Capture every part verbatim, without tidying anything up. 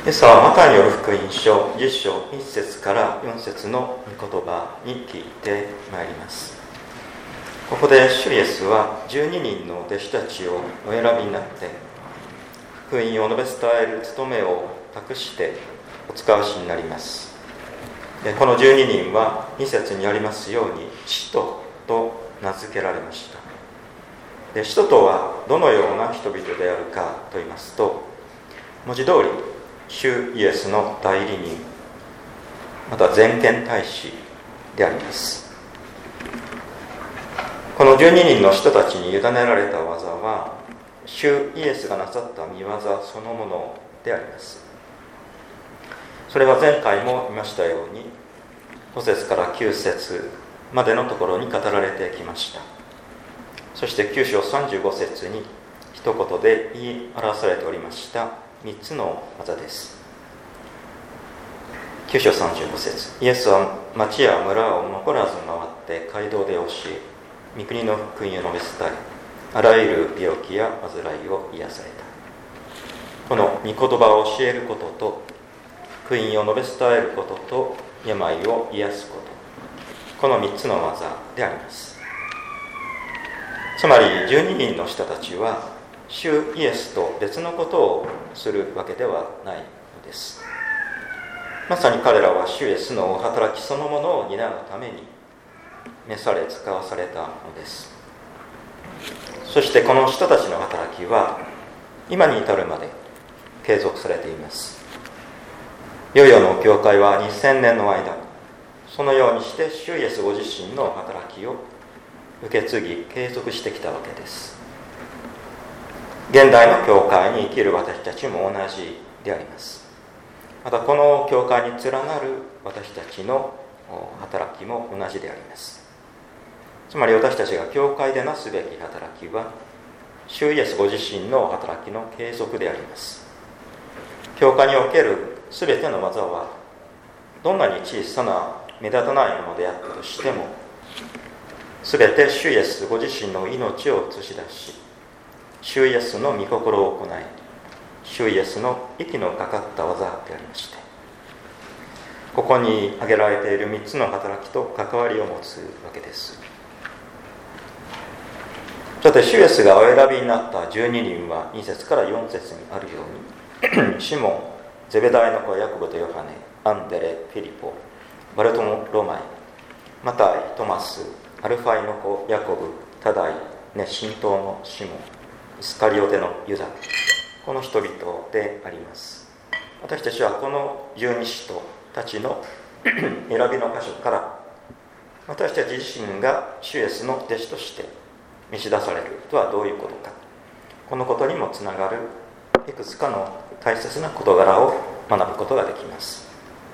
イエスはマタイによる福音書じゅっ章いち節からよん節の御言葉に聞いてまいります。ここで主イエスはじゅうににんの弟子たちをお選びになって福音を述べ伝える務めを託してお使わしになります。でこのじゅうににんはに節にありますように使徒と名付けられました。で使徒とはどのような人々であるかと言いますと、文字通り主イエスの代理人、また全権大使であります。このじゅうににんの人たちに委ねられた技は主イエスがなさった御業そのものであります。それは前回も言いましたようにご節からきゅう節までのところに語られてきました。そしてきゅう章さんじゅうご節に一言で言い表されておりましたみっつの技です。きゅう章さんじゅうご節、イエスは町や村を残らず回って街道で教え、御国の福音を述べ伝え、あらゆる病気や患いを癒された。この御言葉を教えることと福音を述べ伝えることと病を癒すこと、このみっつの技であります。つまりじゅうににんの人たちは主イエスと別のことをするわけではないのです。まさに彼らは主イエスの働きそのものを担うために召され使わされたのです。そしてこの人たちの働きは今に至るまで継続されています。世々の教会はにせんねんの間、そのようにして主イエスご自身の働きを受け継ぎ継続してきたわけです。現代の教会に生きる私たちも同じであります。またこの教会に連なる私たちの働きも同じであります。つまり私たちが教会でなすべき働きは主イエスご自身の働きの継続であります。教会におけるすべての技はどんなに小さな目立たないものであったとしても、すべて主イエスご自身の命を映し出し、主イエスの御心を行い、主イエスの息のかかった技でありまして、ここに挙げられているみっつの働きと関わりを持つわけです。さて主イエスがお選びになったじゅうににんはに節からよん節にあるようにシモン、ゼベダイの子ヤコブとヨハネ、アンデレ、フィリポ、バルトロマイ、マタイ、トマス、アルファイの子ヤコブ、タダイ、熱心党のシモン、イスカリオテのユダ、この人々であります。私たちはこの十二使徒たちの選びの箇所から私たち自身が主イエスの弟子として召し出されるとはどういうことか、このことにもつながるいくつかの大切な事柄を学ぶことができます。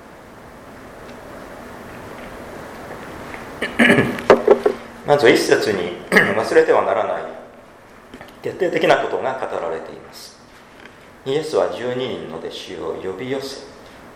まず一節に忘れてはならない徹底的なことが語られています。イエスはじゅうににんの弟子を呼び寄せ、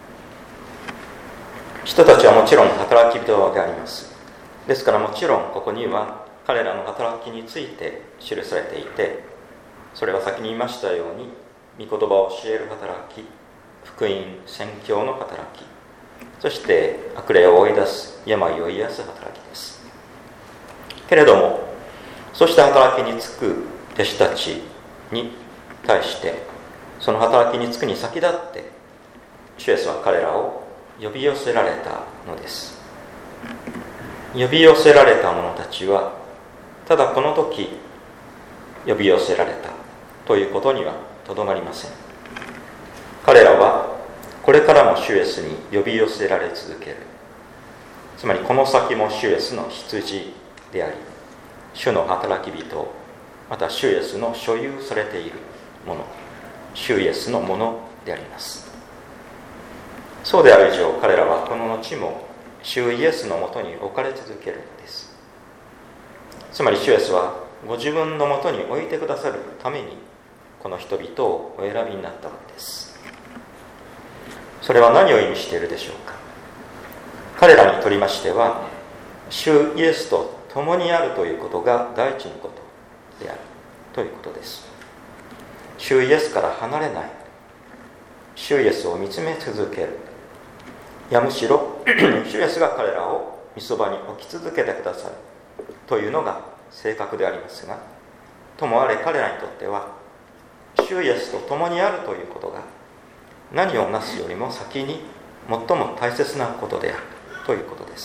人たちはもちろん働き人であります。ですからもちろんここには彼らの働きについて記されていて、それは先に言いましたように御言葉を教える働き、福音宣教の働き、そして悪霊を追い出す、病を癒す働きです。けれどもそうした働きに就く弟子たちに対して、その働きに就くに先立って主イエスは彼らを呼び寄せられたのです。呼び寄せられた者たちはただこの時呼び寄せられたということにはとどまりません。彼らはこれからも主イエスに呼び寄せられ続ける。つまりこの先も主イエスの羊であり、主の働き人、また主イエスの所有されているもの、主イエスのものであります。そうである以上、彼らはこの後も主イエスのもとに置かれ続けるのです。つまり主イエスはご自分のもとに置いてくださるためにこの人々をお選びになったわけです。それは何を意味しているでしょうか。彼らにとりましては主イエスと共にあるということが第一のことであるということです。主イエスから離れない、 主イエスを見つめ続ける。いやむしろ主イエスが彼らを御そばに置き続けてくださるというのが正確でありますが、ともあれ彼らにとっては主イエスと共にあるということが何をなすよりも先に最も大切なことであるということです。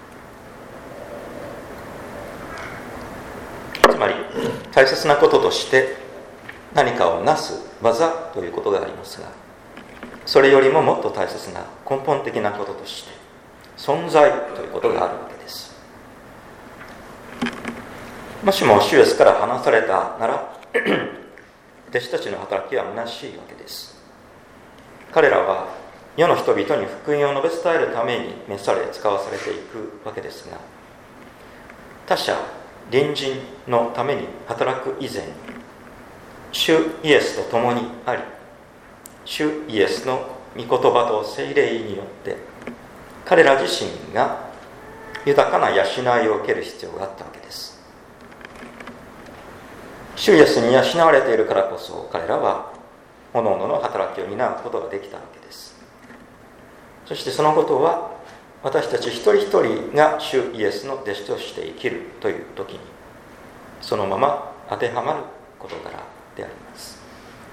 つまり大切なこととして何かをなす技ということがありますが、それよりももっと大切な根本的なこととして存在ということがあるわけです。もしも主イエスから離されたなら弟子たちの働きは虚しいわけです。彼らは世の人々に福音を述べ伝えるために召され使わされていくわけですが、他者隣人のために働く以前に主イエスと共にあり、主イエスの御言葉と聖霊によって彼ら自身が豊かな養いを受ける必要があったわけです。主イエスに養われているからこそ彼らは各々の働きを担うことができたわけです。そしてそのことは私たち一人一人が主イエスの弟子として生きるという時にそのまま当てはまる事柄であります。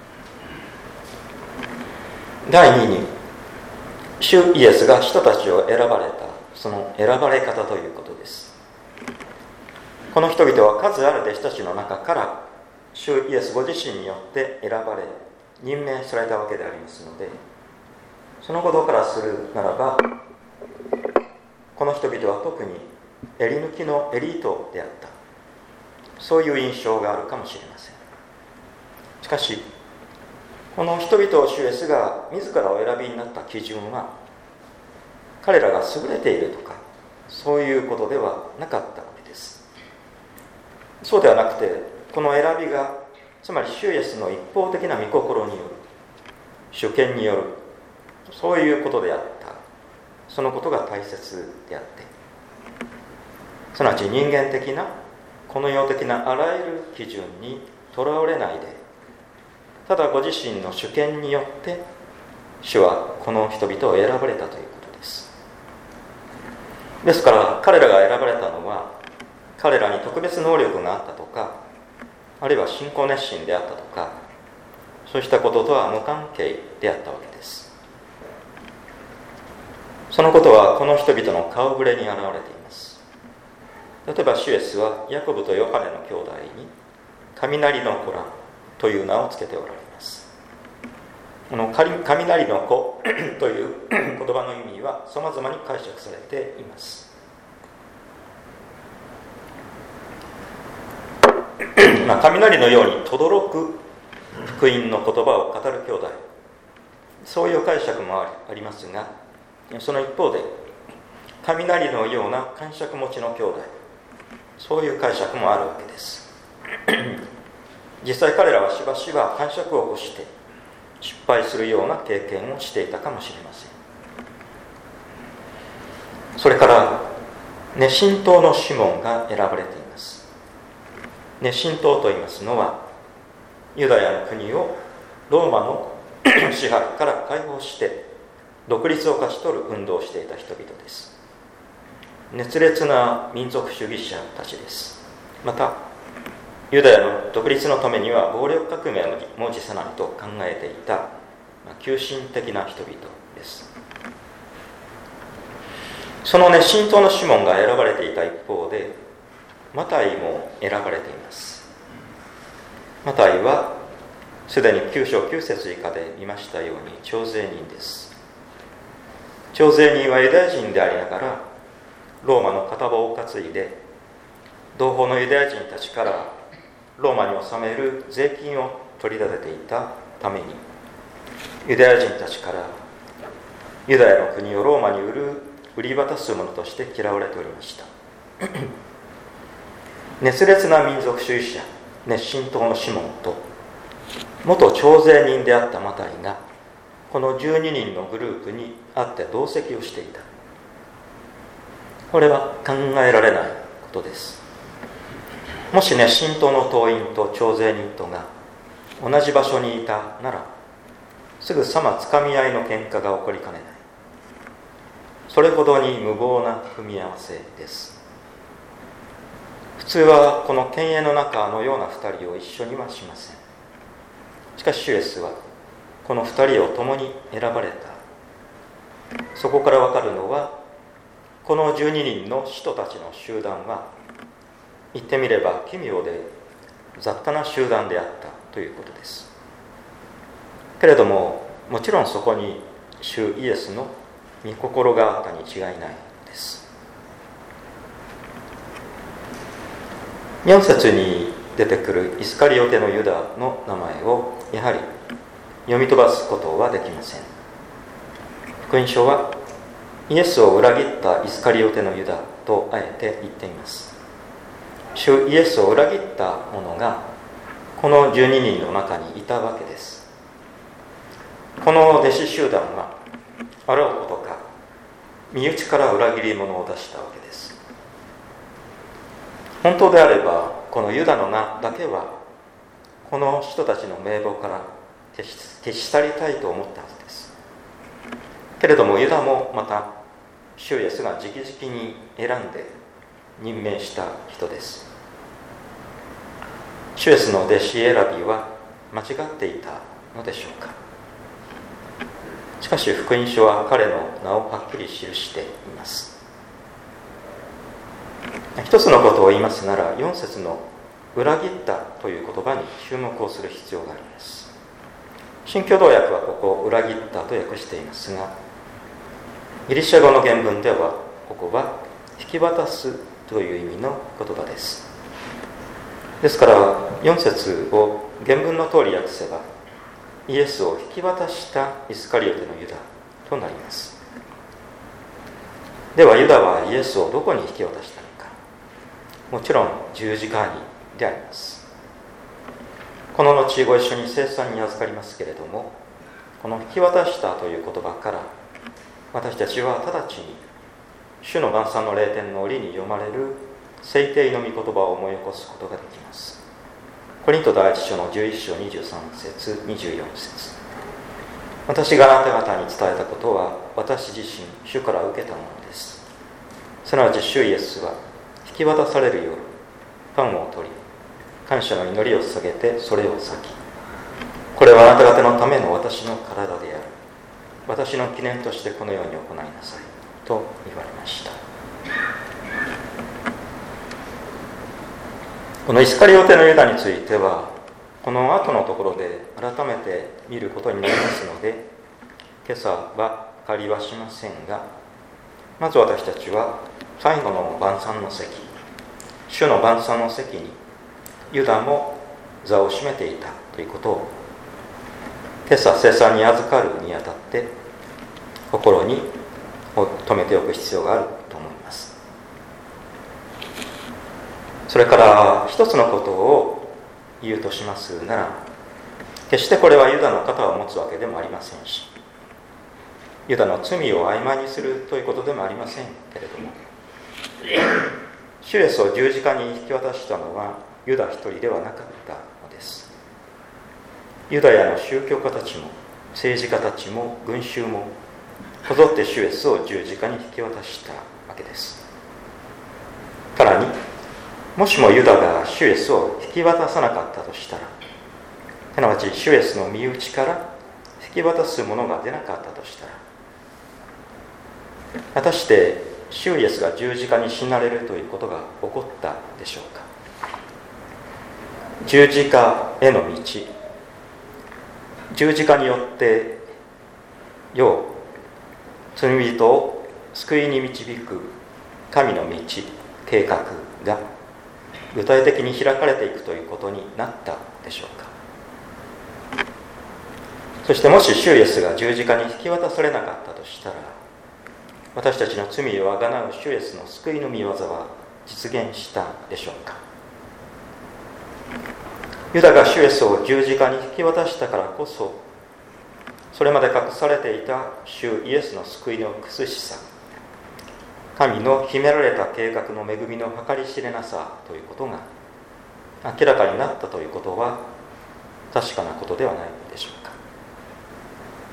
第二に、主イエスが人たちを選ばれたその選ばれ方ということです。この人々は数ある弟子たちの中から主イエスご自身によって選ばれ任命されたわけでありますので、そのことからするならばこの人々は特に襟抜きのエリートであった、そういう印象があるかもしれません。しかしこの人々を主イエスが自らお選びになった基準は彼らが優れているとかそういうことではなかったわけです。そうではなくて、この選びがつまり主イエスの一方的な御心による主権によるそういうことであった。そのことが大切であって、すなわち人間的なこの世的なあらゆる基準にとらわれないで、ただご自身の主権によって主はこの人々を選ばれたということです。ですから彼らが選ばれたのは彼らに特別能力があったとか、あるいは信仰熱心であったとか、そうしたこととは無関係であったわけです。そのことはこの人々の顔ぶれに現れています。例えば主イエスはヤコブとヨハネの兄弟に雷の子らという名をつけておられます。この雷の子という言葉の意味は様々に解釈されています。まあ、雷のように轟く福音の言葉を語る兄弟、そういう解釈もありますが、その一方で雷のような感触持ちの兄弟、そういう解釈もあるわけです。実際彼らはしばしば感触を起こして失敗するような経験をしていたかもしれません。それから熱心党のシモンが選ばれています。熱心党と言いますのはユダヤの国をローマの支配から解放して独立を勝ち取る運動をしていた人々です。熱烈な民族主義者たちです。またユダヤの独立のためには暴力革命も辞さないと考えていた急進的な人々です。その熱心党のシモンが選ばれていた一方でマタイも選ばれています。マタイはすでにきゅう章きゅう節以下で見ましたように徴税人です。徴税人はユダヤ人でありながらローマの片棒を担いで同胞のユダヤ人たちからローマに納める税金を取り立てていたためにユダヤ人たちからユダヤの国をローマに売る売り渡すものとして嫌われておりました。熱烈な民族主義者熱心党のシモンと元徴税人であったマタイがこのじゅうににんのグループに会って同席をしていた。これは考えられないことです。もし熱心党の党員と徴税人とが同じ場所にいたなら、 すぐさまつかみ合いの喧嘩が起こりかねない、それほどに無謀な組み合わせです。普通はこの犬猿の中のようなふたりを一緒にはしません。しかし主イエスはこのふたりを共に選ばれた。そこからわかるのは、このじゅうににんの使徒たちの集団は言ってみれば奇妙で雑多な集団であったということです。けれどももちろんそこに主イエスの御心があったに違いないです。よん節に出てくるイスカリオテのユダの名前をやはり読み飛ばすことはできません。福音書はイエスを裏切ったイスカリオテのユダとあえて言っています。主イエスを裏切った者がこのじゅうににんの中にいたわけです。この弟子集団はあろうことか身内から裏切り者を出したわけです。本当であればこのユダの名だけはこの人たちの名簿から消し、消し去りたいと思ったはずです。けれどもユダもまた主イエスが直々に選んで任命した人です。主イエスの弟子選びは間違っていたのでしょうか。しかし福音書は彼の名をはっきり記しています。一つのことを言いますなら、よん節の裏切ったという言葉に注目をする必要があります。新共同訳はここ裏切ったと訳していますが、ギリシャ語の原文ではここは引き渡すという意味の言葉です。ですからよん節を原文の通り訳せば、イエスを引き渡したイスカリオテのユダとなります。ではユダはイエスをどこに引き渡したのか。もちろん十字架にであります。この後ご一緒に聖餐に預かりますけれども、この引き渡したという言葉から私たちは直ちに主の晩餐の霊典の折に読まれる聖典の御言葉を思い起こすことができます。コリント第一章のじゅういっ章にじゅうさん節にじゅうよん節、私があなた方に伝えたことは私自身主から受けたものです。すなわち主イエスは引き渡される夜、パンを取り感謝の祈りを捧げてそれを裂き、これはあなた方のための私の体である、私の記念としてこのように行いなさいと言われました。このイスカリオテのユダについてはこの後のところで改めて見ることになりますので、今朝は借りはしませんが、まず私たちは最後の晩餐の席、主の晩餐の席にユダも座を占めていたということを今朝聖餐に預かるにあたって心に留めておく必要があると思います。それから一つのことを言うとしますなら、決してこれはユダの肩を持つわけでもありませんし、ユダの罪を曖昧にするということでもありませんけれども、主イエスを十字架に引き渡したのはユダ一人ではなかったのです。ユダヤの宗教家たちも政治家たちも群衆もこぞって主イエスを十字架に引き渡したわけです。さらにもしもユダが主イエスを引き渡さなかったとしたら、すなわち主イエスの身内から引き渡すものが出なかったとしたら、果たして主イエスが十字架に死なれるということが起こったでしょうか。十字架への道、十字架によって世を罪人を救いに導く神の道、計画が具体的に開かれていくということになったでしょうか。そしてもし主イエスが十字架に引き渡されなかったとしたら、私たちの罪をあがなう主イエスの救いの御業は実現したでしょうか。ユダが主イエスを十字架に引き渡したからこそ、それまで隠されていた主イエスの救いの苦しさ、神の秘められた計画の恵みの計り知れなさということが明らかになったということは確かなことではないでしょうか。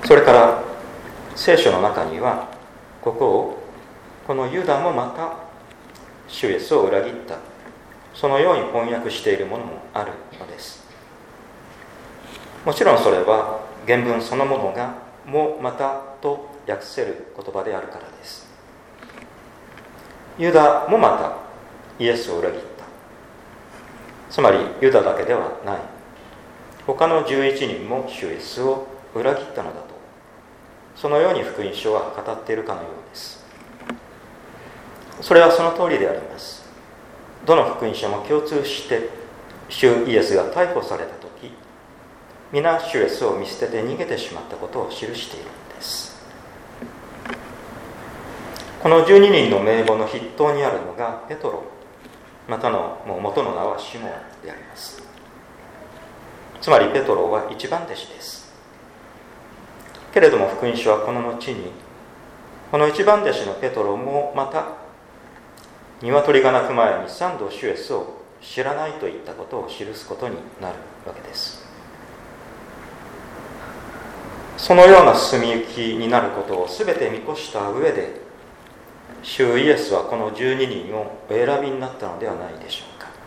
それから聖書の中にはここをこのユダもまた主イエスを裏切った、そのように翻訳しているものもあるのです。もちろんそれは原文そのものがもまたと訳せる言葉であるからです。ユダもまたイエスを裏切った。つまりユダだけではない。他のじゅういちにんも主イエスを裏切ったのだと、そのように福音書は語っているかのようです。それはその通りであります。どの福音書も共通して主イエスが逮捕されたとき、皆主イエスを見捨てて逃げてしまったことを記しているのです。このじゅうににんの名簿の筆頭にあるのがペトロ、またのもう元の名はシモンであります。つまりペトロは一番弟子です。けれども福音書はこの後に、この一番弟子のペトロもまた鶏が鳴く前に三度主イエスを知らないといったことを記すことになるわけです。そのような進みゆきになることを全て見越した上で、主イエスはこのじゅうににんをお選びになったのではないでしょうか。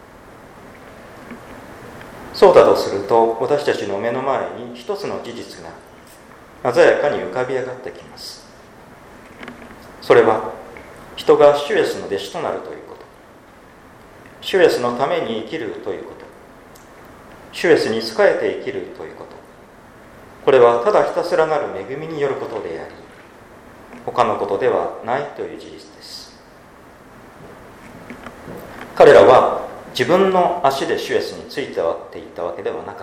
そうだとすると、私たちの目の前に一つの事実が鮮やかに浮かび上がってきます。それは人が主イエスの弟子となるということ、主イエスのために生きるということ、主イエスに仕えて生きるということ、これはただひたすらなる恵みによることであり、他のことではないという事実です。彼らは自分の足で主イエスについてはっていったわけではなかった。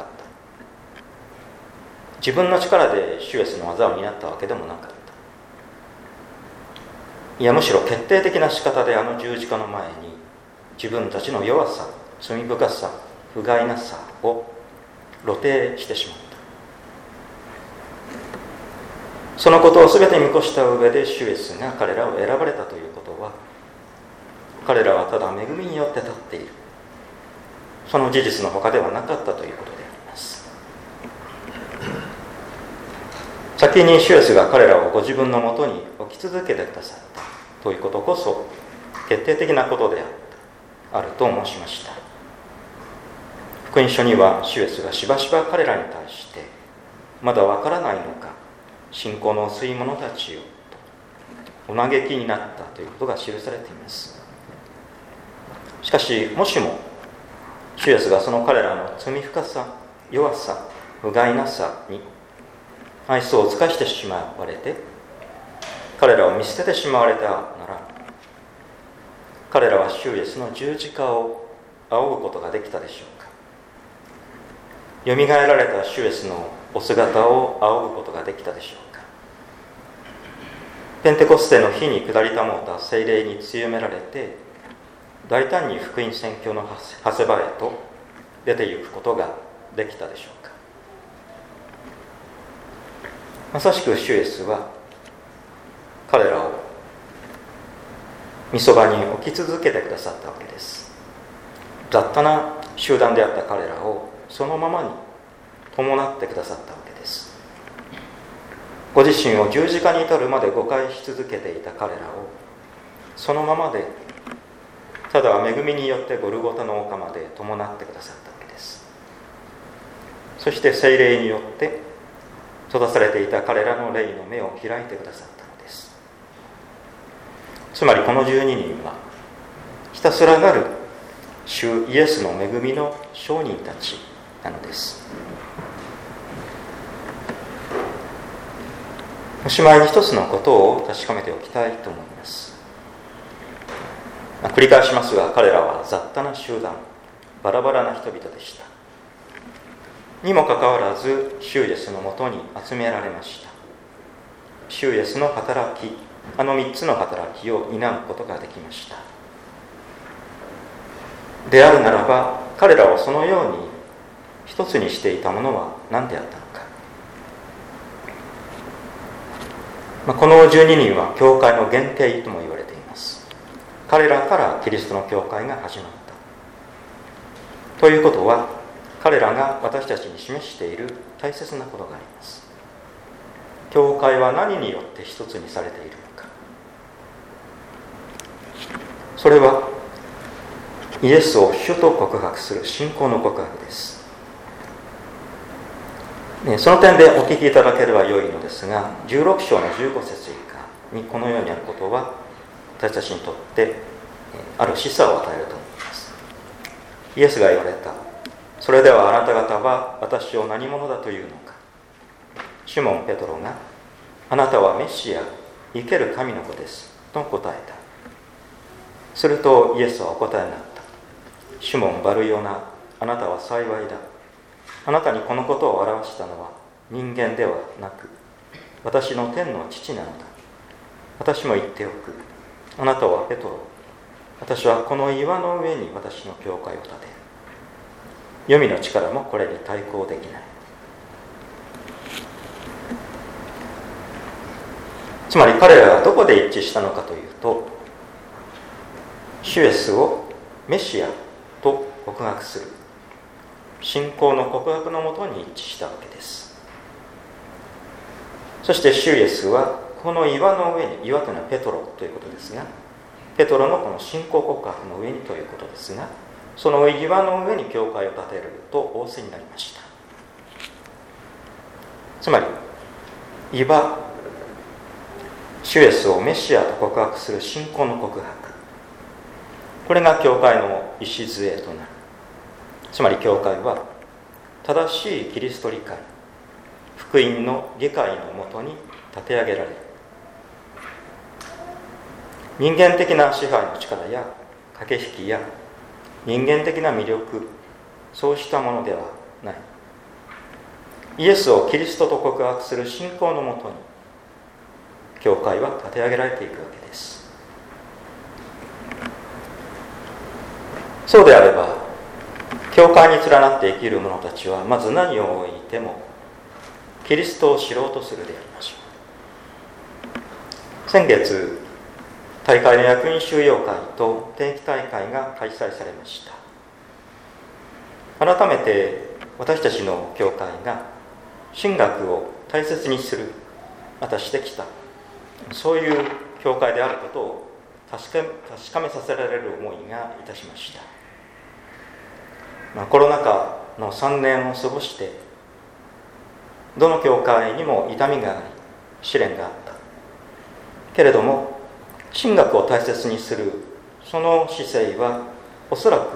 自分の力で主イエスの技を担ったわけでもなかった。いや、むしろ決定的な仕方であの十字架の前に自分たちの弱さ、罪深さ、不甲斐なさを露呈してしまった。そのことを全て見越した上で主イエスが彼らを選ばれたということは、彼らはただ恵みによって立っている、その事実の他ではなかったということであります。先に主イエスが彼らをご自分のもとに置き続けてくださったということこそ決定的なことであった、あると申しました。福音書には主イエスがしばしば彼らに対して、まだわからないのか、信仰の薄い者たちよとお嘆きになったということが記されています。しかし、もしも主イエスがその彼らの罪深さ、弱さ、不甲斐なさに愛想を尽かしてしまわれて、彼らを見捨ててしまわれたなら、彼らは主イエスの十字架を仰ぐことができたでしょうか。よみがえられた主イエスのお姿を仰ぐことができたでしょうか。ペンテコステの日に下りたもうた聖霊に強められて、大胆に福音宣教の長谷場へと出て行くことができたでしょうか。まさしく主イエスは彼らを御そばに置き続けてくださったわけです。雑多な集団であった彼らをそのままに伴ってくださったわけです。ご自身を十字架に至るまで誤解し続けていた彼らをそのままで、ただ恵みによってゴルゴタの丘まで伴ってくださったわけです。そして聖霊によって閉ざされていた彼らの霊の目を開いてくださったのです。つまりこのじゅうににんはひたすらなる主イエスの恵みの証人たちなのです。おしまいに一つのことを確かめておきたいと思います。繰り返しますが、彼らは雑多な集団、バラバラな人々でした。にもかかわらず主イエスのもとに集められました。主イエスの働き、あの三つの働きを担うことができました。であるならば、彼らをそのように一つにしていたものは何であったのか。まあ、このじゅうににんは教会の原型とも言われています。彼らからキリストの教会が始まった。ということは、彼らが私たちに示している大切なことがあります。 教会は何によって一つにされているのか。それはイエスを主と告白する信仰の告白です。その点でお聞きいただければよいのですが、じゅうろく章のじゅうご節以下にこのようにあることは私たちにとってある示唆を与えると思います。イエスが言われた。それではあなた方は私を何者だというのか。シモン・ペトロが、あなたはメシア、生ける神の子ですと答えた。するとイエスはお答えになった。シモン・バルヨナ、あなたは幸いだ。あなたにこのことを表したのは人間ではなく、私の天の父なのだ。私も言っておく。あなたはペトロ。私はこの岩の上に私の教会を建てる。黄泉の力もこれに対抗できない。つまり彼らはどこで一致したのかというと、主イエスをメシアと告白する信仰の告白のもとに一致したわけです。そして主イエスはこの岩の上に、岩というのはペトロということですが、ペトロのこの信仰告白の上にということですが、その岩の上に教会を建てると仰せになりました。つまり岩、主イエスをメシアと告白する信仰の告白、これが教会の礎となる。つまり教会は正しいキリスト理解、福音の理解のもとに立て上げられる。人間的な支配の力や駆け引きや人間的な魅力、そうしたものではない。イエスをキリストと告白する信仰のもとに教会は立て上げられていくわけです。そうであれば、教会に連なって生きる者たちはまず何を置いてもキリストを知ろうとするでありましょう。先月、大会の役員修養会と定期大会が開催されました。改めて私たちの教会が神学を大切にする、またしてきた、そういう教会であることを確か、確かめさせられる思いがいたしました。まあ、コロナ禍のさんねんを過ごして、どの教会にも痛みがあり、試練があった。けれども、神学を大切にするその姿勢はおそらく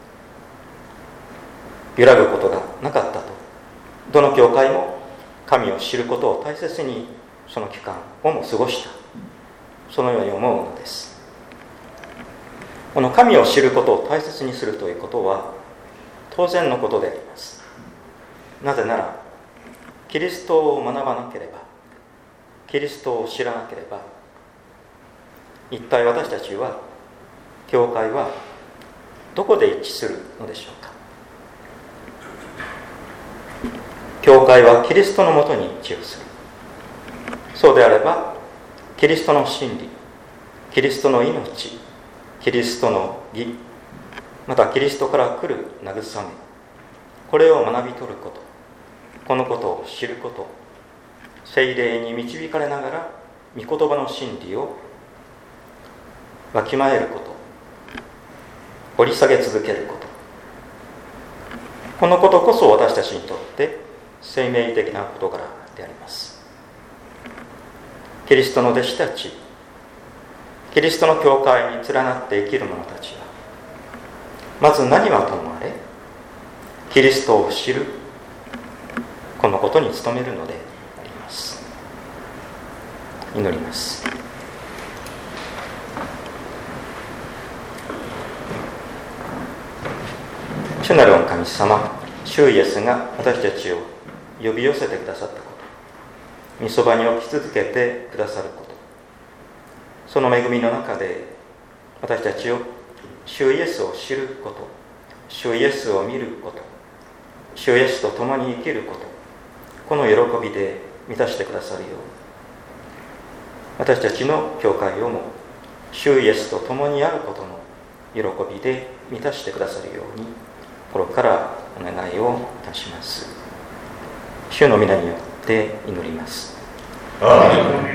揺らぐことがなかったと。どの教会も神を知ることを大切にその期間をも過ごした、そのように思うのです。この神を知ることを大切にするということは当然のことであります。なぜならキリストを学ばなければ、キリストを知らなければ、一体私たちは、教会はどこで一致するのでしょうか。教会はキリストのもとに一致をする。そうであれば、キリストの真理、キリストの命、キリストの義、またキリストから来る慰め、これを学び取ること、このことを知ること、聖霊に導かれながら御言葉の真理をわきまえること、掘り下げ続けること、このことこそ私たちにとって生命的な事柄であります。キリストの弟子たち、キリストの教会に連なって生きる者たちは、まず何はともあれ、キリストを知る、このことに努めるのであります。祈ります。主なる御神様、主イエスが私たちを呼び寄せてくださったこと、御そばに置き続けてくださること、その恵みの中で私たちを主イエスを知ること、主イエスを見ること、主イエスと共に生きること、この喜びで満たしてくださるように、私たちの教会をも主イエスと共にあることの喜びで満たしてくださるように、心からお願いをいたします。主の皆によって祈ります。 アーメン。